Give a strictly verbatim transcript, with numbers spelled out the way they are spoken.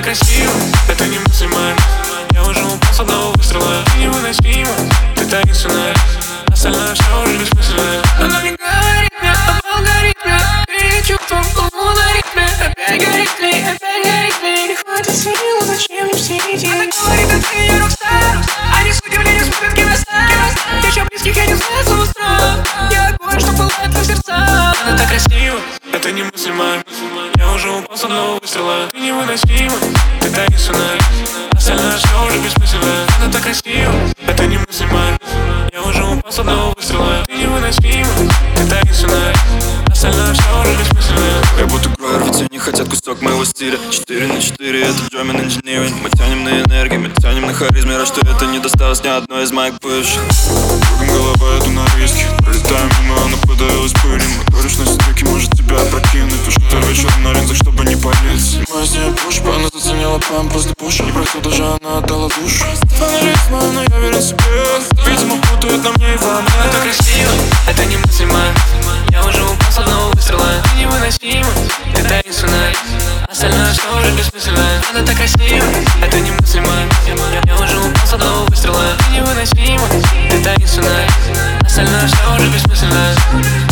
красиво, это немыслимо. Я уже упал с одного выстрела. Ты невыносима, ты таинственная. Остальное все уже бессмысленно. Она не говорит мне об алгоритме. Перед чувством ударит мне. Опять горит клей, опять горит клей. Не хватит сил, зачем мне все эти? Она говорит, а ты не рокстар. Они с удивлением смотрят киностар. Еще близких я не знаю с утра. Я огонь, что пылает на сердца. Она так красива, это немыслимо. Я уже упал с одного выстрела. Ты невыносима, ты таинственная. Остальное все уже бессмысленно. Она так красива, это немыслимо. Я уже упал с одного выстрела. Ты невыносима, ты таинственная. Остальное все уже бессмысленно. Я будто грою, ведь они хотят кусок моего стиля. Четыре на четыре, это German Engineering. Мы тянем на энергии, мы тянем на харизме. Рад, что это не досталось ни одной из моих бывших. Кругом голова, иду на риски. Пролетаем мимо, она подавилась пылью. Моторишь на стыке, может тебя опрокинуть. Уж это вечер на линзах, чтобы не палиться. Мы с ней пуш, она заценила прям просто пуш. Не просил, даже она отдала душу. Фонаризма, но я верю себе. Видимо, путают на мне и во мне. Это красиво, это немыслимо. Я уже упал с одного выстрела. Ты невыносима, ты таинственная. Остальное все уже бессмысленно. Она так красива, это немыслимо. Я уже упал с одного выстрела. Ты невыносима, ты таинственная. Остальное все уже бессмысленно.